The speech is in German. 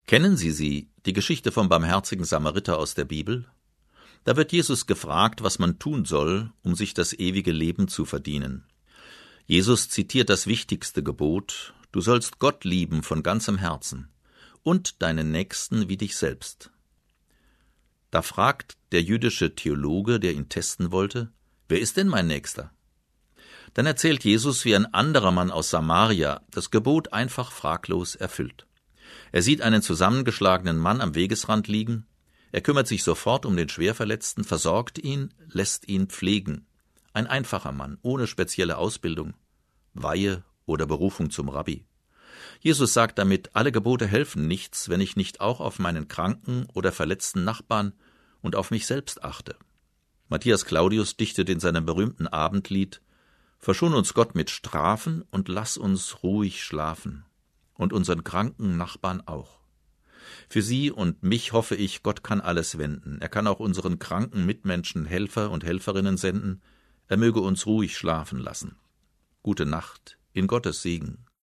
Kennen Sie die Geschichte vom barmherzigen Samariter aus der Bibel? Da wird Jesus gefragt, was man tun soll, um sich das ewige Leben zu verdienen. Jesus zitiert das wichtigste Gebot: Du sollst Gott lieben von ganzem Herzen und deinen Nächsten wie dich selbst. Da fragt der jüdische Theologe, der ihn testen wollte: Wer ist denn mein Nächster? Dann erzählt Jesus, wie ein anderer Mann aus Samaria das Gebot einfach fraglos erfüllt. Er sieht einen zusammengeschlagenen Mann am Wegesrand liegen. Er kümmert sich sofort um den Schwerverletzten, versorgt ihn, lässt ihn pflegen. Ein einfacher Mann, ohne spezielle Ausbildung, Weihe oder Berufung zum Rabbi. Jesus sagt damit, alle Gebote helfen nichts, wenn ich nicht auch auf meinen kranken oder verletzten Nachbarn und auf mich selbst achte. Matthias Claudius dichtet in seinem berühmten Abendlied: Verschon uns Gott mit Strafen und lass uns ruhig schlafen. Und unseren kranken Nachbarn auch. Für Sie und mich hoffe ich, Gott kann alles wenden. Er kann auch unseren kranken Mitmenschen Helfer und Helferinnen senden. Er möge uns ruhig schlafen lassen. Gute Nacht, in Gottes Segen.